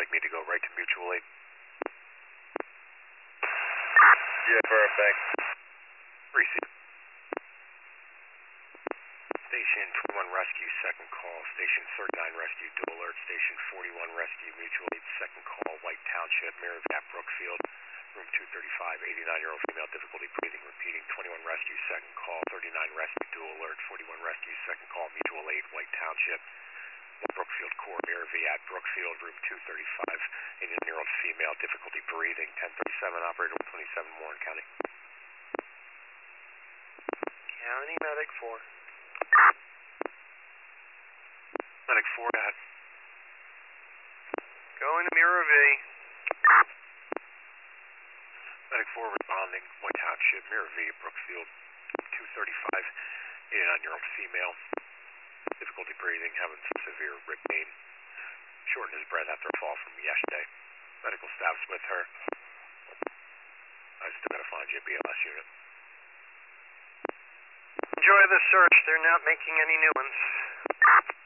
like me to go right to mutual aid? Yeah, perfect. Receive. Station 21 Rescue, second call. Station 39 Rescue, dual alert. Station 41 Rescue, mutual aid, second call. White Township, Mirror at Brookfield. Room 235, 89-year-old female, difficulty breathing, repeating. 21 Rescue, second call. 39 Rescue, dual alert. 41 Rescue, second call, mutual aid, White Township. Brookfield Core, Mirror V at Brookfield, room 235, 89-year-old female, difficulty breathing. 1037, operator 27, Warren County. County Medic 4. Medic 4, go ahead. Going to Mirror V. Medic 4 responding, White Township, Mirror V at Brookfield, 235, 89-year-old female, difficulty breathing, having severe rib pain, shortened his breath after a fall from yesterday. Medical staff's with her. I still gotta find you a BLS unit. Enjoy the search. They're not making any new ones.